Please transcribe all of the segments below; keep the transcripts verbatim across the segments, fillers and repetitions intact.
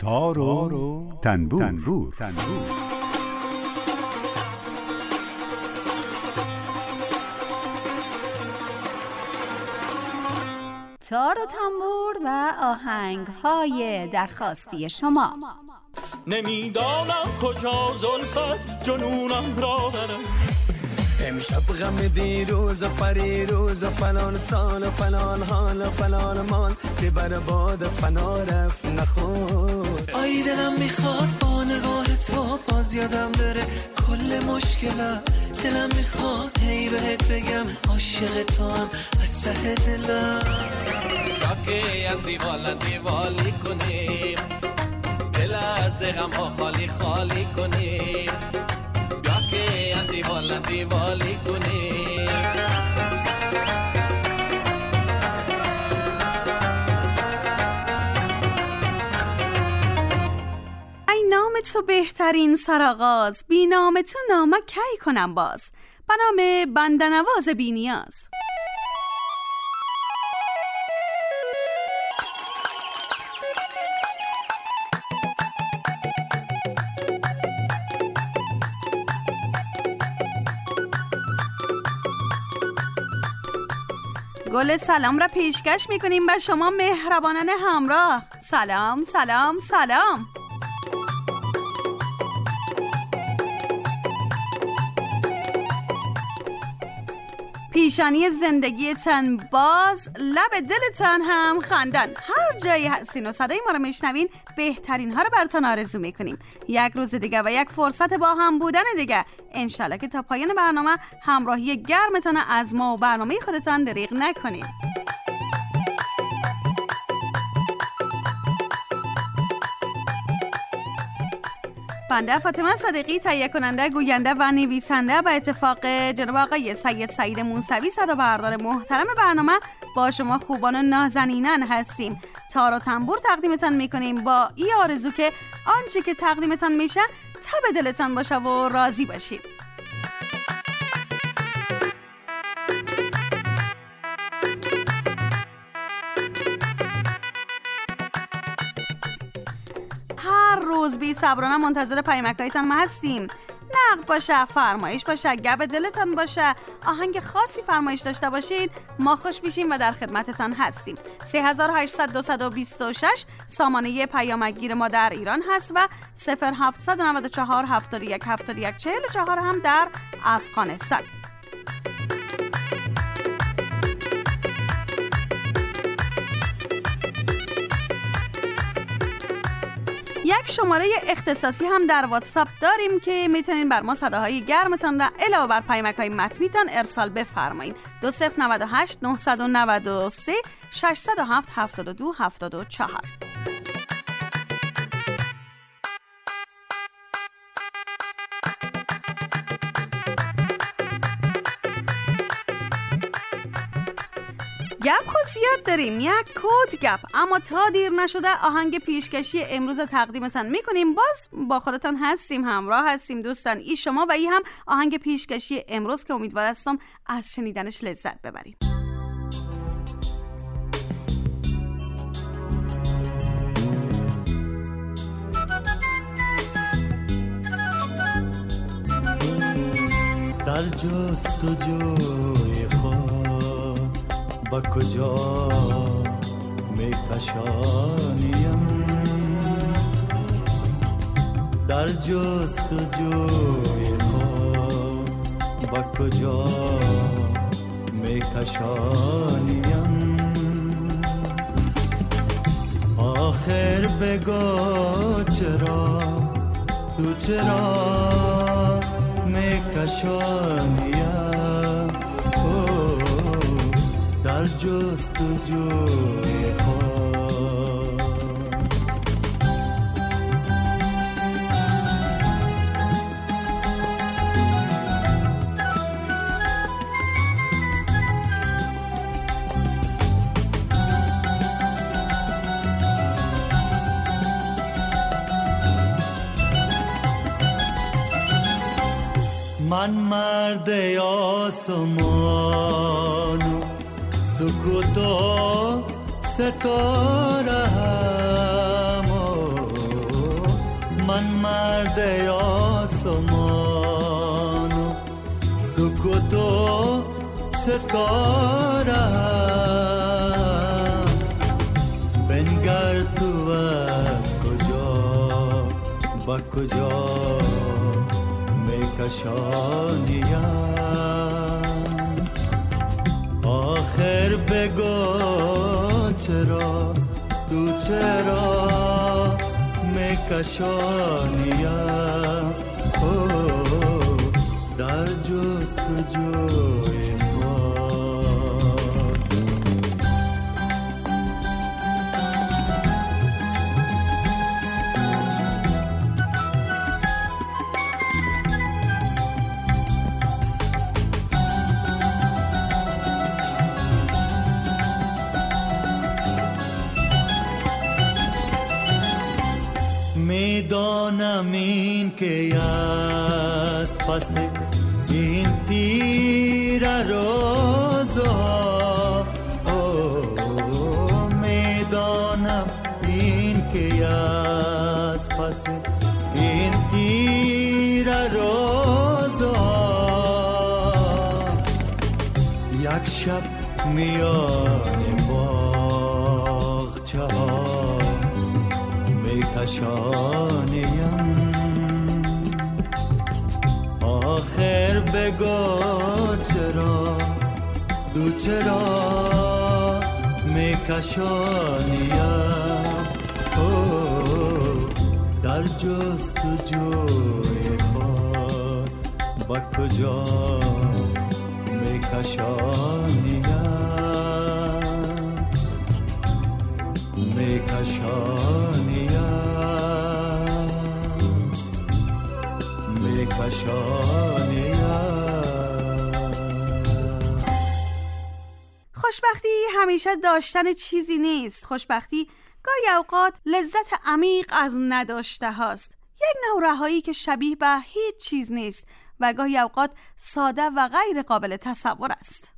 تار و تنبور, تنبور. تنبور. تار و تنبور و آهنگ‌های درخواستی شما. نمیدانم کجا زلفت جنونم را برم، امشب غم دیروز و پریروز و فلان سال و فلان حال و فلان مال که بر باد فنا رفت نخور. آی دلم میخواد با نگاه تو باز یادم بره کل مشکلم، دلم میخواد هی بهت بگم عاشق تو هم از ته دلم. راکه از دیوالن دیوالی کنیم، دل از غم ها خالی خالی کنیم، بیا که از دیوالن دیوالی کنیم. ای نام تو بهترین سرآغاز، بی نام تو نامه کی کنم باز، به نام بنده‌نواز بی نیاز. گل سلام را پیشکش میکنیم به شما مهربانان همراه. سلام سلام سلام. پیشانی زندگی تن باز، لب دلتان هم خندان. هر جایی هستین و صدای ما رو میشنوین بهترین ها رو براتون آرزو میکنیم. یک روز دیگه و یک فرصت با هم بودن دیگه، انشالله که تا پایان برنامه همراهی گرمتان از ما و برنامه خودتان دریغ نکنید. بنده فاطمه صادقی، تهیه کننده، گوینده و نویسنده، به اتفاق جناب آقای سید سعید موسوی صدا بردار محترم برنامه، با شما خوبان و نازنینان هستیم. تار و تنبور تقدیمتان میکنیم با ای آرزو که آنچه که تقدیمتان میشه تا به دلتان باشه و راضی باشید. روز بی صبرانه منتظر پیامک‌هایتان ما هستیم. نقد باشه، فرمایش باشه، گپ دلتان باشه، آهنگ خاصی فرمایش داشته باشید، ما خوش میشیم و در خدمتتان هستیم. سه هزار و هشتصد و بیست و شش سامانه پیامک‌گیر ما در ایران هست و صفر هفتصد و نود و چهار هفتاد و یک هفتاد و یک چهل و چهار هم در افغانستان. یک شماره اختصاصی هم در واتساپ داریم که میتونین بر ما صداهای گرمتان را علاوه بر پیامک‌های متنیتان ارسال بفرمایید. دو صفر نود و هشت نهصد و نود و سه ششصد و هفت هفتاد و دو هفتاد و چهار. گپ خاصیت داریم، یک کد گپ، اما تا دیر نشده آهنگ پیشکشی امروز تقدیمتان میکنیم. باز با خودتان هستیم، همراه هستیم دوستان، ای شما و ای هم آهنگ پیشکشی امروز که امیدوار هستم از شنیدنش لذت ببریم. در جستجوی خود با کجا میکشانیم، در جستجوی خود با کجا میکشانیم. آخر بگو چرا تو چرا میکشانیم، در جستجوی خود. من مرد آسمان سکوت و ستاره هم، سکوت و ستاره بنگر تو از کجا با کجا میکشانیم آخر بگو چرا تو چرا میکشانیم در جستجوی میدانم این که از پس این تیر روزها میدانم این که از پس این تیر روزها یک شب میان باغچه ها میکشانیم آخر بگو چرا دو چرا میکشانیم در جستجوی خود با کجا میکشانیم میکشانیم خوشبختی همیشه داشتن چیزی نیست. خوشبختی گاهی اوقات لذت عمیق از نداشته هاست. یک نوع رهایی که شبیه به هیچ چیز نیست و گاهی اوقات ساده و غیر قابل تصور است.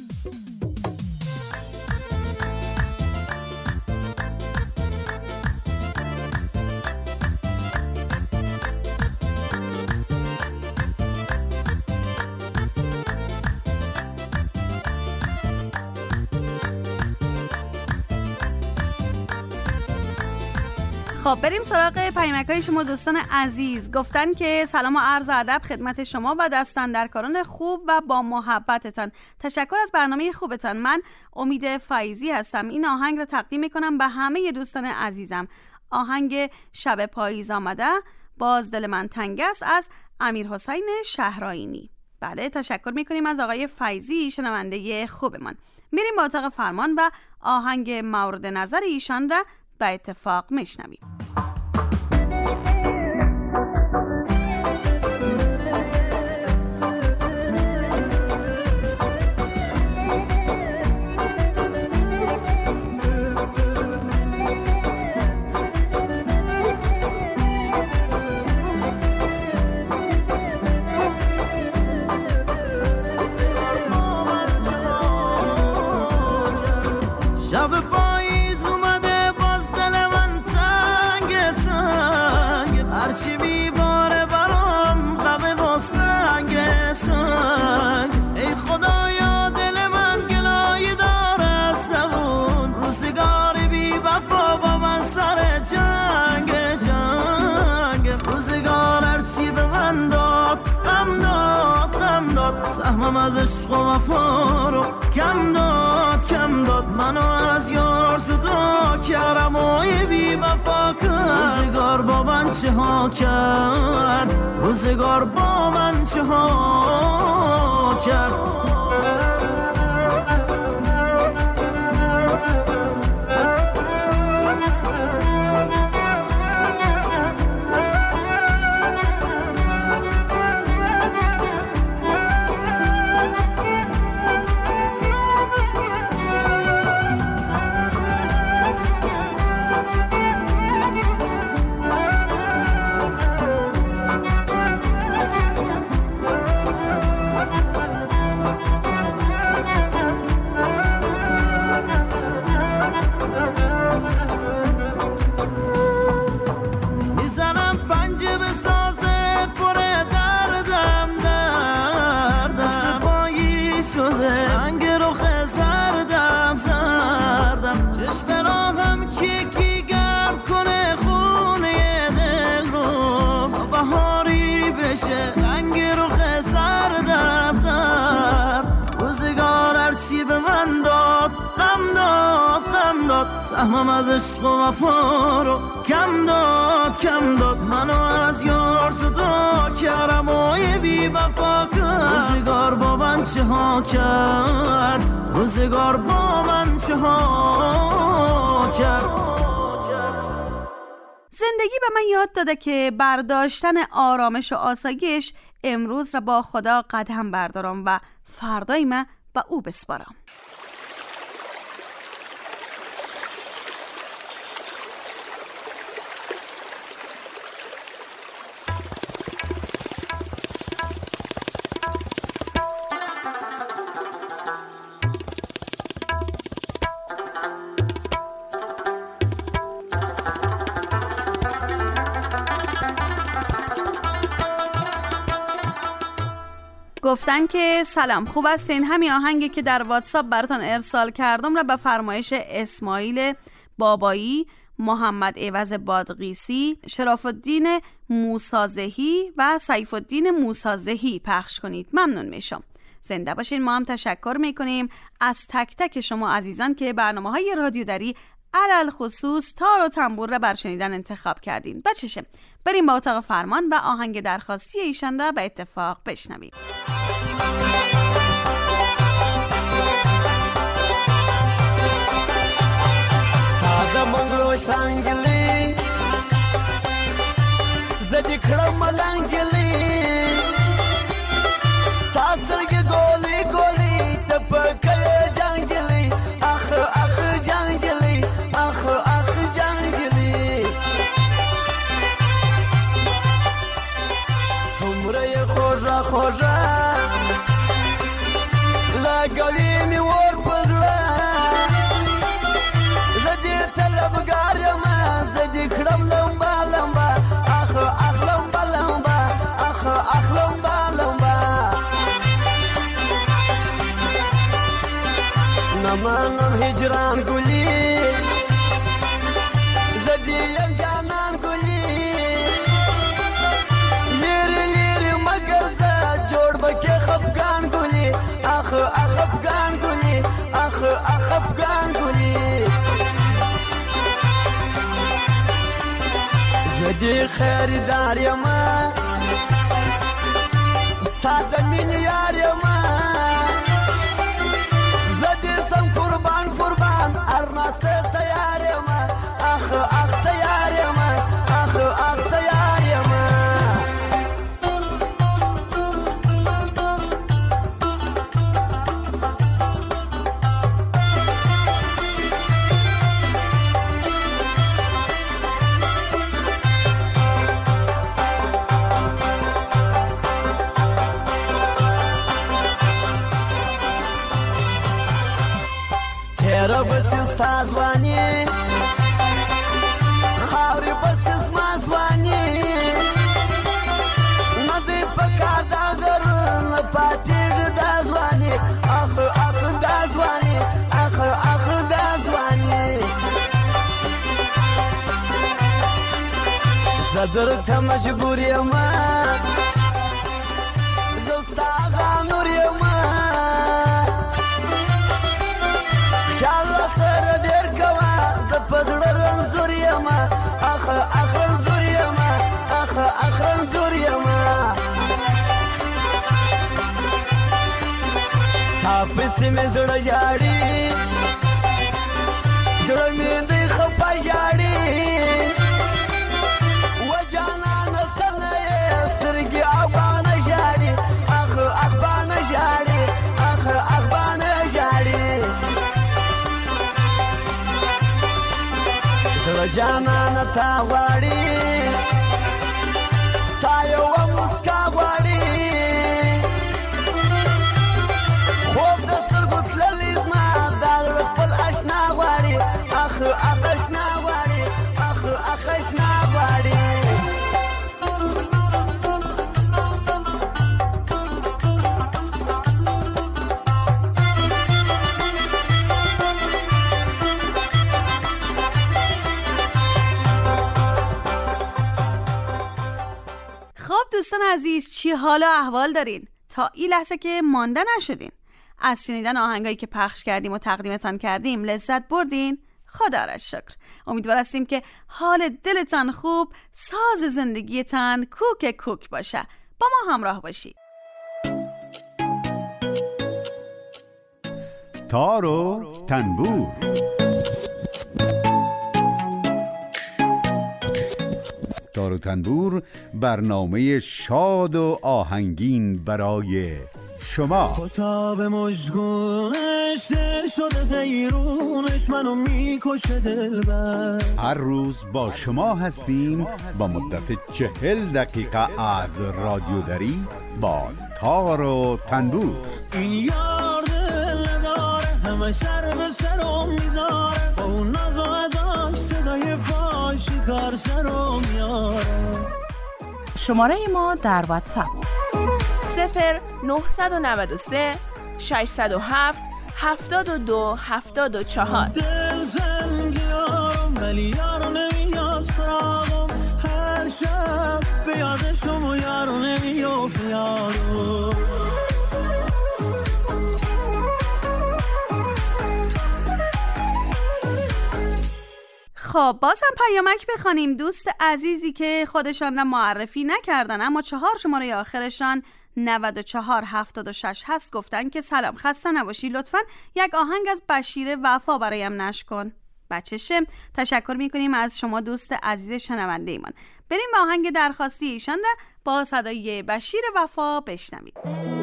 خب بریم سراغ پیامک‌های شما دوستان عزیز. گفتن که سلام و عرض ادب خدمت شما و دستاندرکاران خوب و با محبتتان. تشکر از برنامه خوبتان. من امید فایزی هستم. این آهنگ رو تقدیم میکنم به همه دوستان عزیزم. آهنگ شب پاییز آمده باز دل من تنگ است از امیرحسین شهرآیینی. بله تشکر میکنیم از آقای فایزی شنونده خوبمان. میریم با اتاق فرمان و آهنگ مورد نظر ایشان را به اتفاق میشنویم. شب پاییز اومده باز دل من تنگ تنگ هرچی میباره برام غم و سنگ سنگ ای خدایا دل من گلای داره سبون روزگاری بی وفا با من سر جنگ جنگ روزگار هرچی به من داد غم داد غم داد سهمم از عشق و وفا رو کم داد کم داد منو از یار جدا کردم و بی وفا کرد روزگار با من چه ها کرد روزگار با من چه ها کرد سهمم از عشق و وفا رو کم داد کم داد، منو از یار جدا کردم و یه بی وفا کرد. روزگار با من چه ها کرد، روزگار با من چه ها کرد. زندگی به من یاد داده که برداشتن آرامش و آسایش امروز را با خدا قدم بردارم و فردای من با او بسپارم. گفتن که سلام خوب هستین؟ همین آهنگی که در واتساپ براتون ارسال کردم را به فرمایش اسماعیل بابایی، محمد عوض بادغیسی، شراف الدین موسازهی و سیف الدین موسازهی پخش کنید. ممنون میشم. زنده باشین. ما هم تشکر میکنیم از تک تک شما عزیزان که برنامه‌های رادیو دری علل خصوص تار و تنبور را بر شنیدن انتخاب کردین. بچشه بریم با اتاق فرمان و آهنگ درخواستی ایشان را به اتفاق بشنویم. ستاده منگلو شانگلی زدی کرم ملانگلی ستاسترگی گولی گولی تپکه جانگلی آخ آخ جانگلی آخ آخ جانگلی سمره خوشا خوشا لگوی می ور پزره زدی طلبگار ما زدی کرم لمبا لمبا آخ آخ لمبا لمبا آخ آخ لمبا لمبا نمانم هجران گلی زدی یم جانان گلی لیری لیری مگر زد جوڑ بکی خفگان گلی آخ آخ افغان گلی آخ آخ افغان گلی زدی خریدار یما ستا زمین یار یما زدی سم قربان قربان ارمست تیار یما آخ آخ تیار یما آخ آخ تیار یما تیرا بسیز تازوانی خاوری بسیز مازوانی ندی پکار داغرون پاتیر دازوانی آخ آخ دازوانی آخ آخ دازوانی زدر تا مجبوری ما زستا غانوری ما کالا سر بیر کوا زپدر رنزوری ما آخ آخ رنزوری ما آخ آخ رنزوری ما تا پسی می زڑا جاڑی زڑا می دی خپا جاڑی و جانان تلنی استرگی آبان جاڑی آخ آخ بان جاڑی آخ آخ بان جاڑی زړه جانان تا غواړي ستا یوه مسکا غواړي خوب د سترګو تللی زما دا زړه خپل اشنا غواړي اخ اخ اشنا غواړي اخ اخ اشنا غواړي دوستان عزیز چی حال و احوال دارین؟ تا این لحظه که مانده نشدین؟ از شنیدن آهنگایی که پخش کردیم و تقدیمتان کردیم لذت بردین؟ خدا را شکر. امیدوار هستیم که حال دلتان خوب، ساز زندگیتان کوک کوک باشه. با ما همراه باشید. تار و تنبور. تار و تنبور، برنامه شاد و آهنگین برای شما. کتاب مشگونش دل شده دیرونش منو میکشه دلبر. هر روز با شما هستیم با مدت چهل دقیقه از رادیوداری با تار و تنبور. این یار دل نداره همه شر به سرم میذاره، با اون ناز و اداش صدای پاش کار سرم میاره. شماره ما در واتساپ صفر نه نه سه ششصد و هفت هفتاد و دو هفتاد و چهار. دل زنگ یارم ولی یارو نمیاد سراغم، هر شب به یادشم و یارو نمیافت یارو. خب بازم پیامک بخوانیم. دوست عزیزی که خودشان را معرفی نکردن اما چهار شماره آخرشان نود و چهار هفتاد و شش هست گفتن که سلام، خسته نباشی، لطفاً یک آهنگ از بشیر وفا برایم نشر کن. بچشه، تشکر میکنیم از شما دوست عزیز شنونده ایمان. بریم به آهنگ درخواستی ایشان را با صدای بشیر وفا بشنویم.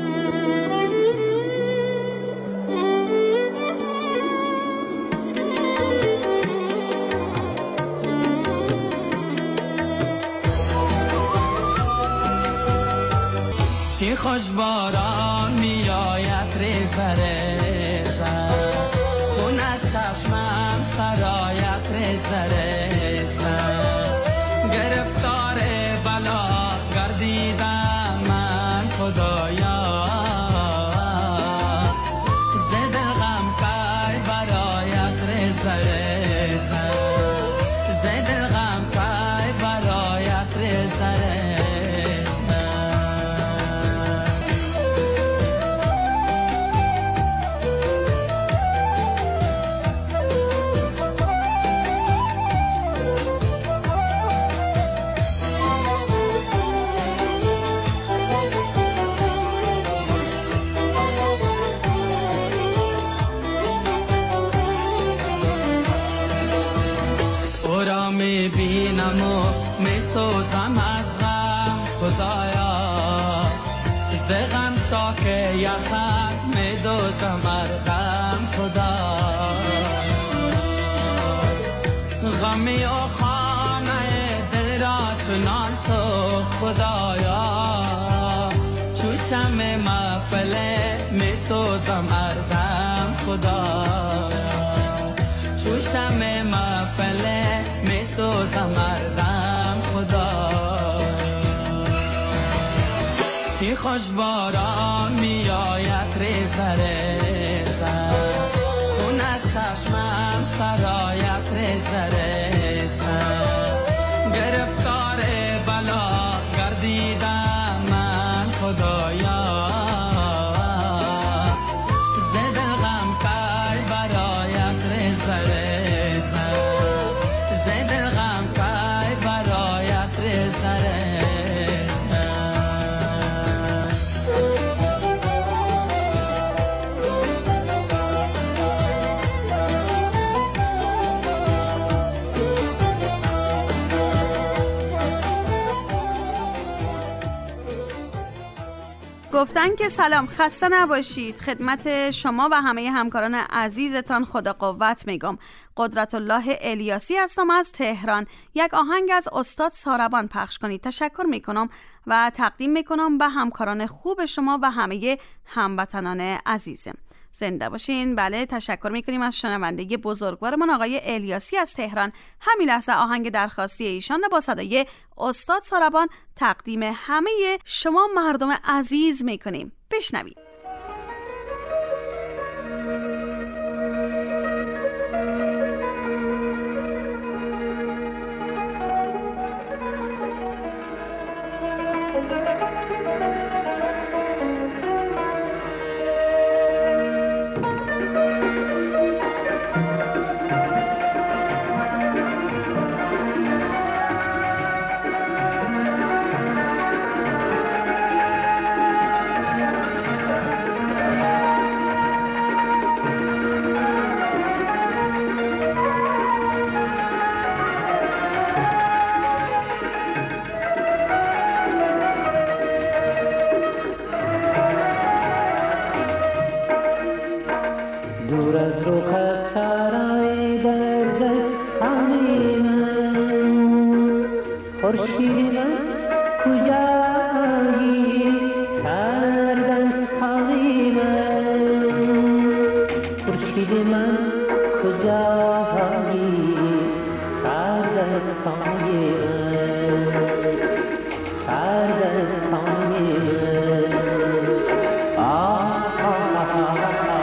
چی خوش باران میآید ریزه ریزه، خون از چشمم سرایت ریزه ریزه، گرفتار بلا گردیدم من خدایا، ز دل غم کای برایت ریزه ریزه، ز دل غم کای برایت ریزه ریزه. میبینم و میسوزم از غم خدایا، ز غم چاک یخم میدوزم از غم خدایا، غمی و خانه دل را چنان سوخت خدایا، چوشم محفله میسوزم از غم خدایا، چوشم محفله میسوزم مردم خدا. چی خوش باران میآید ریزه ریزه، خون از چشمم سرایت ریزه ریزه، گرفتار بلا گردیدم من خدایا، ز دل غم کای برایت ریزه ریزه، ز دل غم کای برایت ریزه ریزه. گفتن که سلام، خسته نباشید. خدمت شما و همه همکاران عزیزتان خدا قوت میگم. قدرت الله الیاسی هستم از تهران. یک آهنگ از استاد ساربان پخش کنید. تشکر میکنم و تقدیم میکنم به همکاران خوب شما و همه هموطنان عزیزم. زنده باشین. بله، تشکر میکنیم از شنونده بزرگوارمان آقای الیاسی از تهران. همین لحظه آهنگ درخواستی ایشان را با صدای استاد ساربان تقدیم همه شما مردم عزیز میکنیم. بشنوید. دور از رخت سرای در دستخانه من، خورشید من کجایی سرد از خانه من، خورشید من کجایی سرد از خانه من، سرد از خانه من. آه آه آه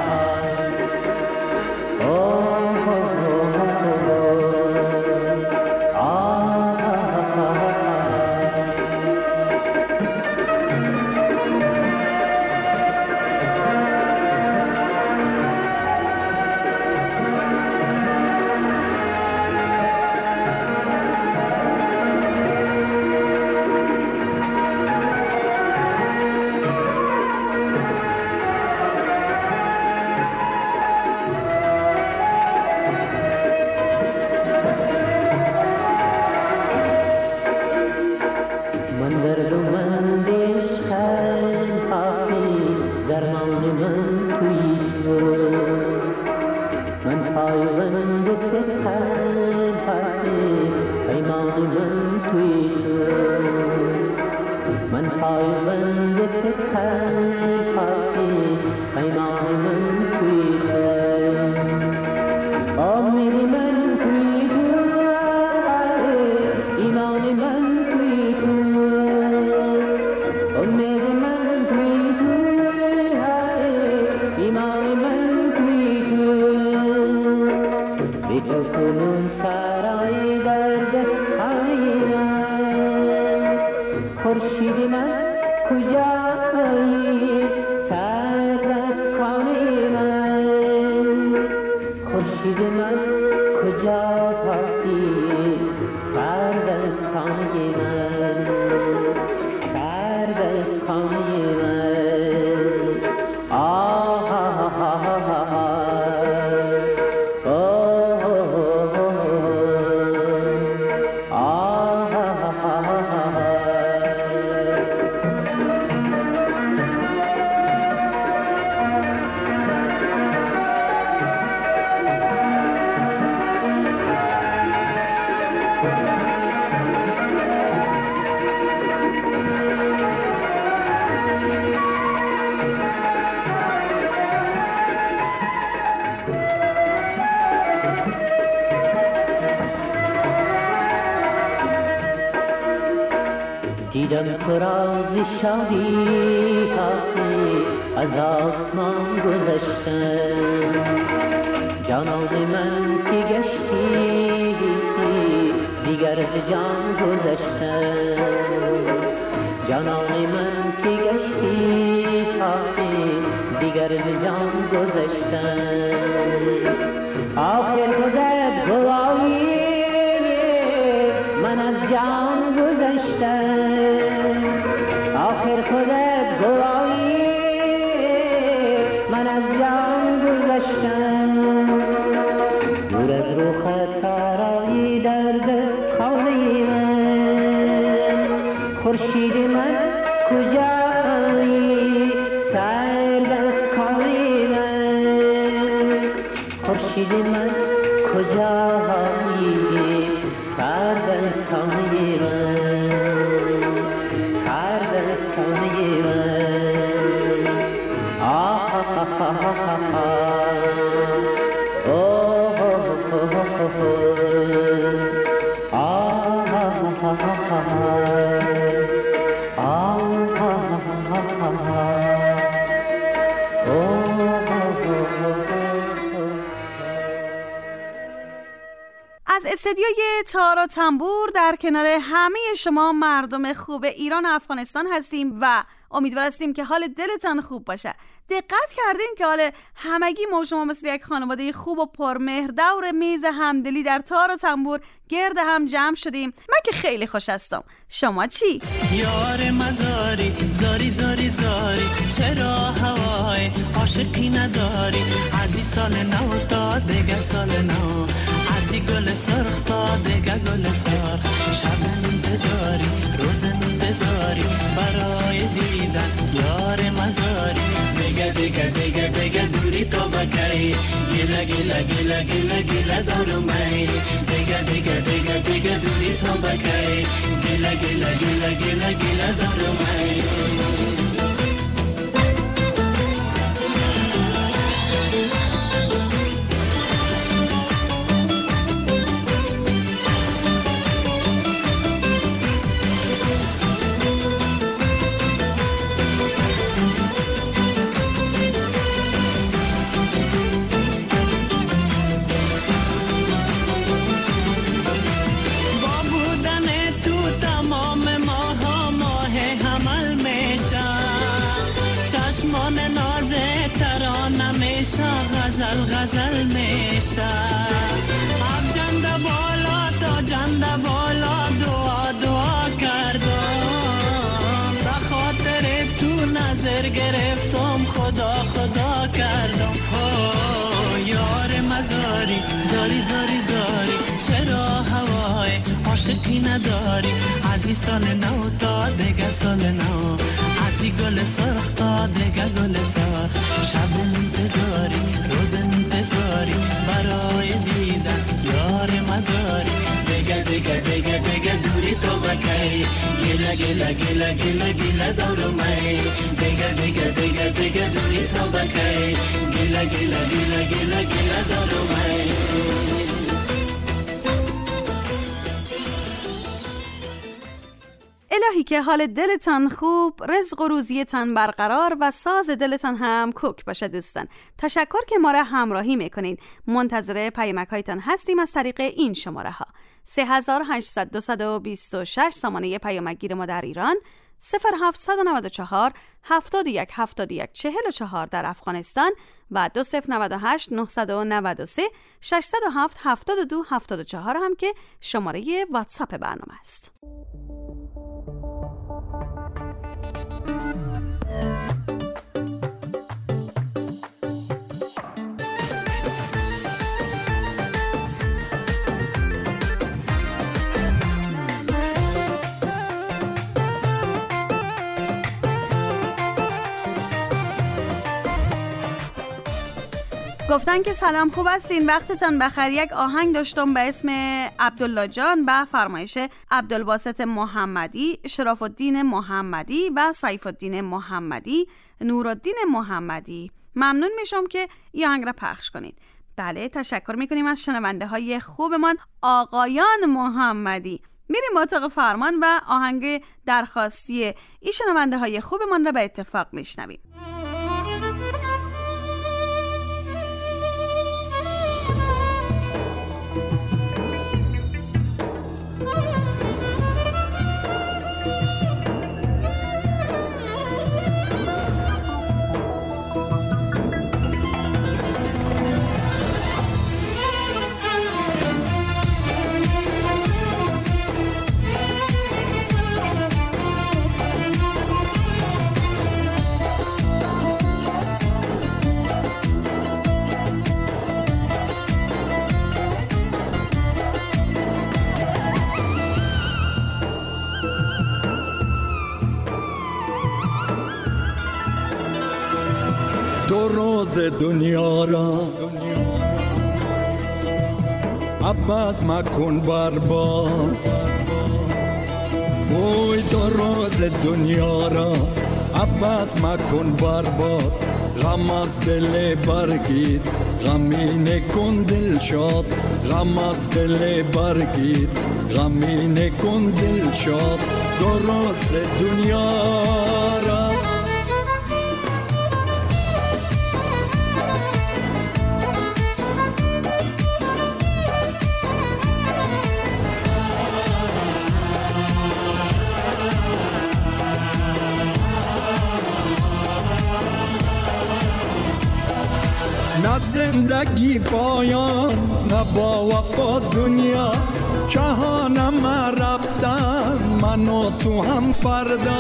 دیدم تو راز شادی هایی از آسمان گذشتن، جانان من که گشتی دیگر از جان گذشتن، جانان من که گشتی دیگر از جان گذشتن. آخر خودت گواهی من از جان گذشتم، آخر خودت گواهی من از جان گذشتم. دور از رخت سرایی در دست خانه من، خورشید من کجایی سرد از خانه من، خورشید من کجایی سرد از خانه من، سرد از خانه من. آه آه آه از استدیوی تار و تنبور در کنار همه شما مردم خوب ایران و افغانستان هستیم و امیدوار هستیم که حال دلتان خوب باشه. دقت کردین که حال همگی ما و شما مثل یک خانواده خوب و پرمهر دور میز همدلی در تار و تنبور گرد هم جمع شدیم. من که خیلی خوش هستم. شما چی؟ یار مزاری زاری زاری زاری چرا هوای عاشقی نداری؟ از این سال نو تا دیگه سال نو، از این گل سرخ تا دیگه گل سرخ، شب انتظاری روز انتظاری برای دیدن یار مزاری. دیگه دیگه دیگه دیگه دوری تو بکی، گله گله گله گله دارم ای دیگه دیگه دیگه دیگه دوری تو بکی گله گله گله گله گله دارم ای غزل غزل میشه اب جنده بالا تا جنده بالا دعا دعا کردم به خاطر تو نظر گرفتم خدا خدا کردم ها یار مزاری زاری زاری زاری چرا هوای عاشقی نداری از این سال نو تا دیگه سال نو از این گل سرخ تا دیگه گل سرخ شب انتظاری روز انتظاری برای دیدن یار مزاری دیگه دیگه دیگه دیگه دوری تو بکی گله گله گله گله گله دارم ای دیگه دیگه دیگه دیگه دوری تو بکی گله گله گله گله گله دارم ای الهی که حال دلتان خوب، رزق و روزیتان برقرار و ساز دلتان هم کوک باشه دوستان. تشکر که ما را همراهی میکنین. منتظر پیامک هایتان هستیم از طریق این شماره ها: سه هزار و هشتصد دویست و بیست و شش سامانه پیامک گیر ما در ایران، صفر هفت نه چهار هفتاد و یک هفتاد و یک چهل و چهار در افغانستان و دو صفر نه هشت نه نه سه ششصد و هفت هفتاد و دو هفتاد و چهار هم که شماره واتساپ برنامه است. گفتن که سلام خوب هستین، وقتتان بخیر. یک آهنگ داشتم به اسم عبدالله جان به فرمایش عبدالباسط محمدی، شراف الدین محمدی و سیف الدین محمدی، نورالدین محمدی. ممنون میشم که این آهنگ را پخش کنید. بله، تشکر میکنیم از شنونده های خوبمان آقایان محمدی. میریم مطابق فرمان و آهنگ درخواستی این شنونده های خوبمان را به اتفاق میشنویم. دو روز دنیا را عباس مکن برباد، اوی دو روز دنیا را عباس مکن برباد. غم از دل برگیر غمین کن دل شاد، غم از دل برگیر غمین کن دل شاد. دو روز دنیا را نه زندگی پایان نه با وفا دنیا، جهانم رفتن من و تو هم فردا.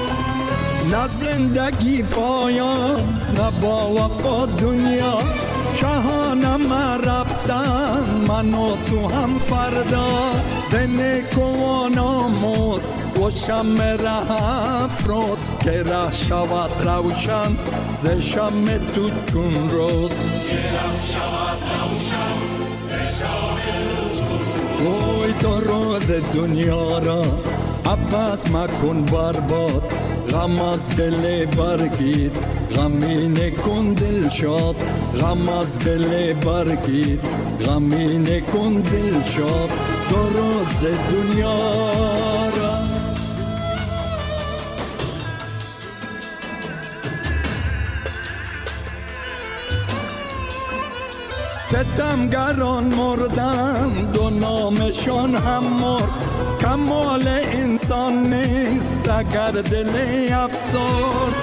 نه زندگی پایان نه با وفا دنیا، شهانم رفتن من و تو هم فردا زنه کواناموس و شم ره افروز که ره شود روشن ز شم تو چون روز که ره شود روشن ز شم تو چون روز. اوی تو روز دنیا را عباس مکن برباد غم از دل برگیر غمی نکن دل شاد غم از دل برگیر غمی نکن دل شاد دو روز دنیا را. ستمگران مردن دو نامشان هم مرد کمال انسان نیست اگر دل افسرد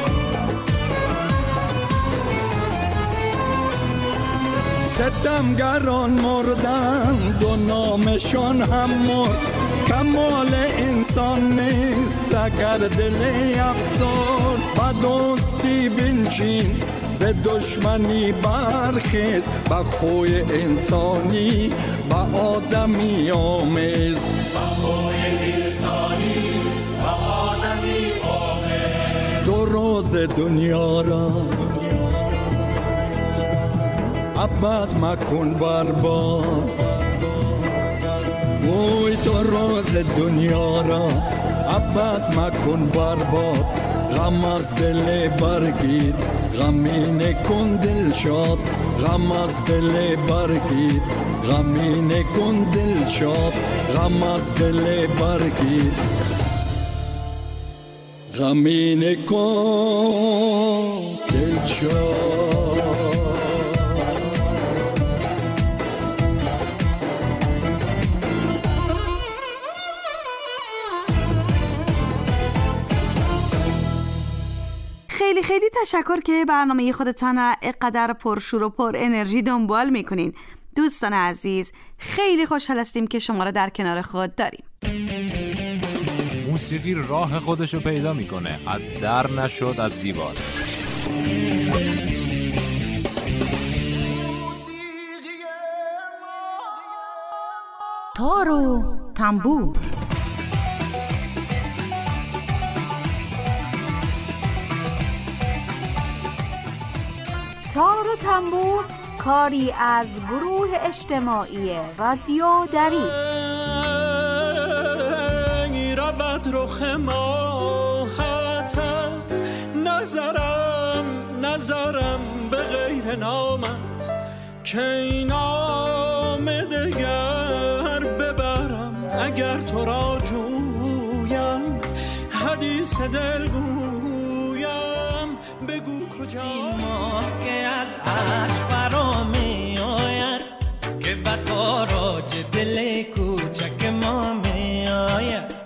ستمگران مردن دو نامشان هم مرد کمال انسان نیست اگر دل افسرد و دوستی بنشین ز دشمنی برخیز و خوی انسانی و آدمی آمیز و خوی انسانی و آدمی آمیز. دو روز دنیا را عباس مکن برباد وای دو روز دنیا را عباس مکن برباد غم از دل برگیر غمی نکن دل شاد غم از دل برگیر غمی نکن دل شاد غم از دل برگیر غمی نکن دل شاد. خیلی خیلی تشکر که برنامه خودتان را اینقدر پرشور و پر انرژی دنبال میکنین. دوستان عزیز خیلی خوشحال هستیم که شما را در کنار خود داریم. موسیقی راه خودش رو پیدا میکنه، از در نشد از دیوار. تار و تنبور. تار و تنبور کاری از گروه اجتماعی رادیو دری. رود رخ ماهتت نظرم نظرم به غیر نامت که این نام دگر ببرم اگر تو را جویم حدیث دل گویم بگو کجا این ماه که از عشق برا می آید که بد باراج دل کوچک ما می آید.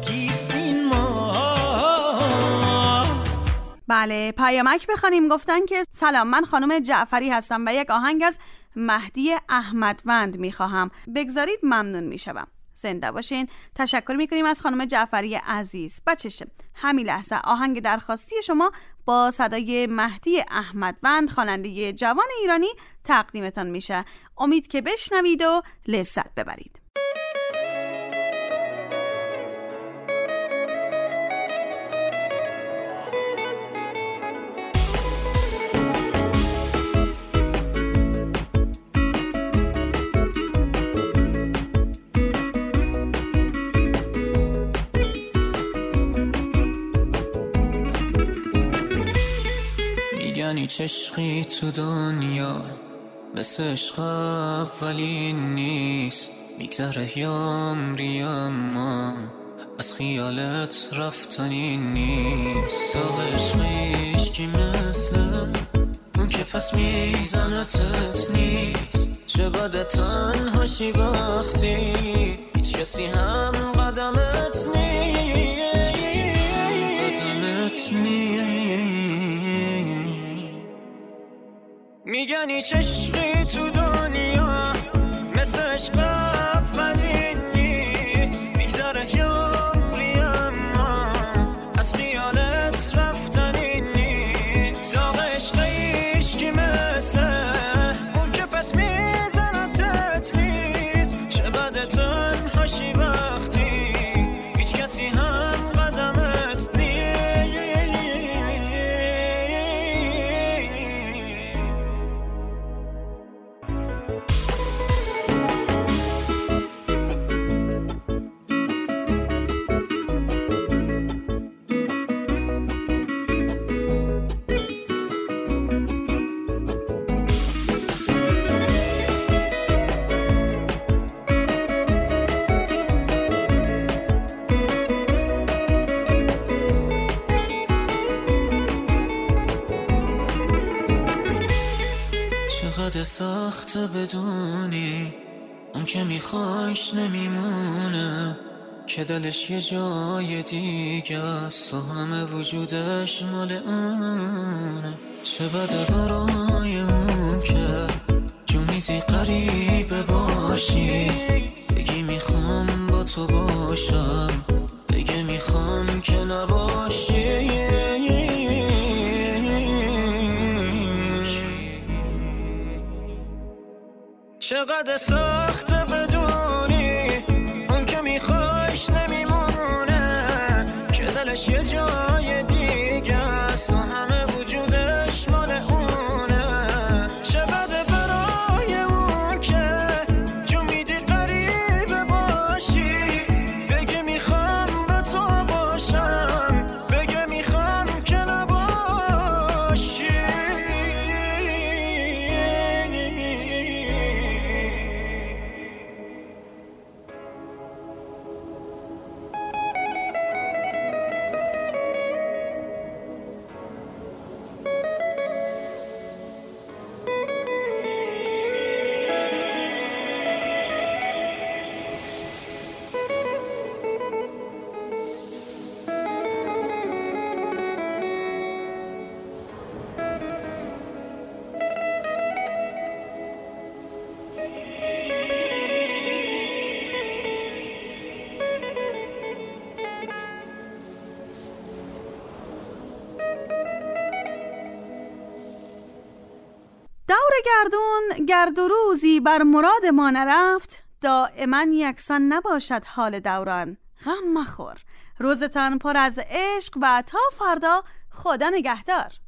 بله پیامک بخوانیم. گفتن که سلام من خانم جعفری هستم و یک آهنگ از مهدی احمدوند میخواهم بگذارید ممنون میشوم. زنده باشین. تشکر میکنیم از خانم جعفری عزیز. بچشه همین لحظه آهنگ درخواستی شما با صدای مهدی احمدوند خواننده جوان ایرانی تقدیمتان میشه. امید که بشنوید و لذت ببرید. هیچ عشقی تو دنیا مثل عشق اولین نیست. میگذره یامری اما از خیالت رفتنی نیست. تا عشقیش کی مثل اون که پس میزنتت نیست. چه بده تنهاشی وقتی هیچ کسی هم قدمت نیست. قدمت نیست. میگن هیچ عشقی تو دنیا مثل عشق اولین نیست. میگذره یامری اما از خیالت رفتنی نیست. داغ عشقیش کی مثل چقدر سخت بدونی اون که میخوایش نمیمونه، که دلش یه جای دیگه است و همه وجودش مال اونه. چه بده برای اون که جمیدی قریبه باشی، بگی میخوام با تو باشم، بگی میخوام که نباشی. چقدر سخت بدونی اون که میخوایش نمیمونه، که دلش یه جای دیگه است و همه وجودش مال اونه. چه بده برای اون که جمیدی قریبه باشی، بگه میخوام با تو باشم، بگه میخوام که نباشی. گردون گرد و روزی بر مراد ما نرفت، دائما یکسان نباشد حال دوران. غم مخور، روزتان پر از عشق و تا فردا خدا نگهدار.